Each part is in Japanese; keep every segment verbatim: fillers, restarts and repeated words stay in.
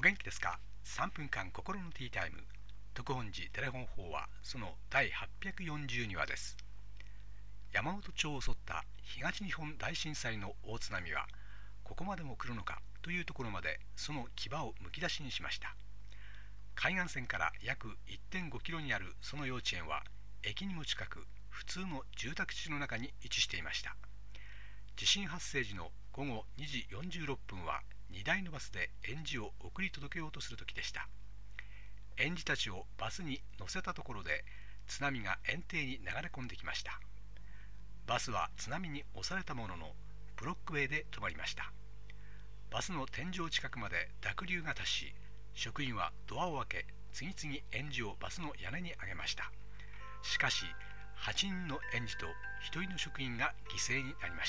元気ですか？ さん 分間心のティータイム、特本寺テレフォン法はそのだいはっぴゃくよんじゅうにわです。山本町を襲った東日本大震災の大津波はここまでも来るのかというところまでその牙をむき出しにしました。海岸線から約 いってんごキロにあるその幼稚園は駅にも近く、普通の住宅地の中に位置していました。地震発生時のごごにじよんじゅうろっぷんはにだいのバスで園児を送り届けようとする時でした。園児たちをバスに乗せたところで津波が園庭に流れ込んできました。バスは津波に押されたもののブロック塀で止まりました。バスの天井近くまで濁流が達し、職員はドアを開け次々園児をバスの屋根に上げました。しかしはちにんの園児とひとりの職員が犠牲になりました。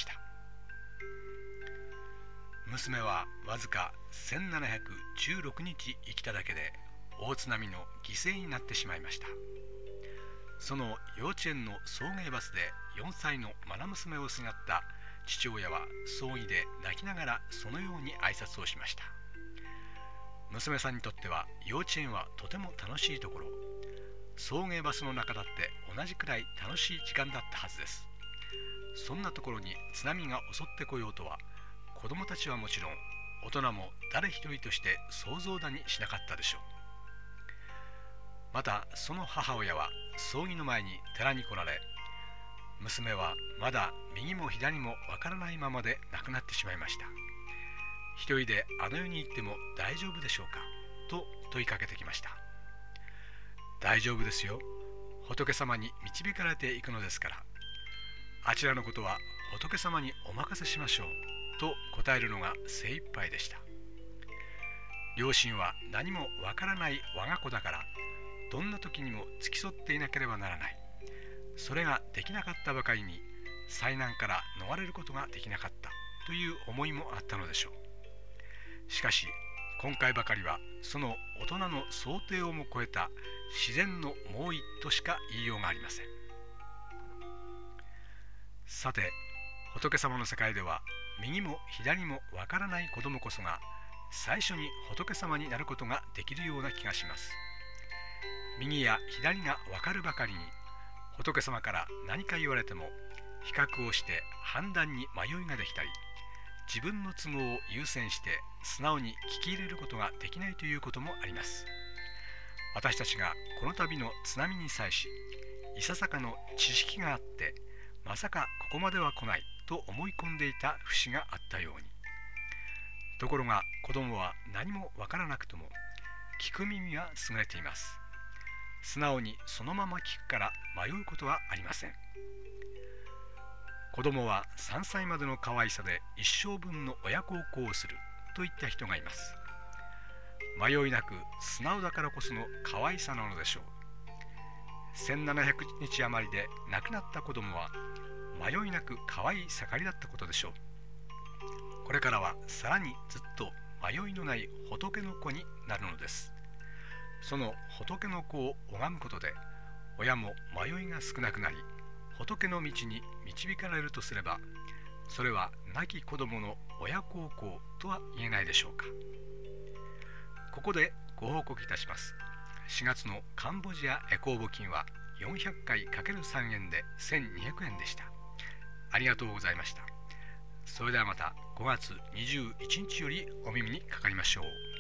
娘はわずかせんななひゃくじゅうろくにち生きただけで大津波の犠牲になってしまいました。その幼稚園の送迎バスでよんさいの愛娘をすがった父親は葬儀で泣きながらそのように挨拶をしました。娘さんにとっては幼稚園はとても楽しいところ、送迎バスの中だって同じくらい楽しい時間だったはずです。そんなところに津波が襲ってこようとは子供たちはもちろん大人も誰一人として想像だにしなかったでしょう。またその母親は葬儀の前に寺に来られ、娘はまだ右も左もわからないままで亡くなってしまいました。一人であの世に行っても大丈夫でしょうかと問いかけてきました。大丈夫ですよ、仏様に導かれていくのですから、あちらのことは仏様にお任せしましょうと答えるのが精一杯でした。両親は何もわからない我が子だからどんな時にも付き添っていなければならない、それができなかったばかりに災難から逃れることができなかったという思いもあったのでしょう。しかし今回ばかりはその大人の想定をも超えた自然の猛威としか言いようがありません。さて、仏様の世界では右も左もわからない子供こそが最初に仏様になることができるような気がします。右や左がわかるばかりに仏様から何か言われても比較をして判断に迷いができたり、自分の都合を優先して素直に聞き入れることができないということもあります。私たちがこの度の津波に際し、いささかの知識があってまさかここまでは来ないと思い込んでいた節があったように、ところが子供は何もわからなくとも聞く耳は優れています。素直にそのまま聞くから迷うことはありません。子供はさんさいまでの可愛さで一生分の親孝行をするといった人がいます。迷いなく素直だからこその可愛さなのでしょう。せんななひゃくにち余りで亡くなった子供は迷いなく可愛い盛りだったことでしょう。これからはさらにずっと迷いのない仏の子になるのです。その仏の子を拝むことで親も迷いが少なくなり、仏の道に導かれるとすれば、それは亡き子供の親孝行とは言えないでしょうか。ここでご報告いたします。しがつのカンボジアエコー募金はよんひゃっかい ×さん 円でせんにひゃくえんでした。ありがとうございました。それではまたごがつにじゅういちにちよりお耳にかかりましょう。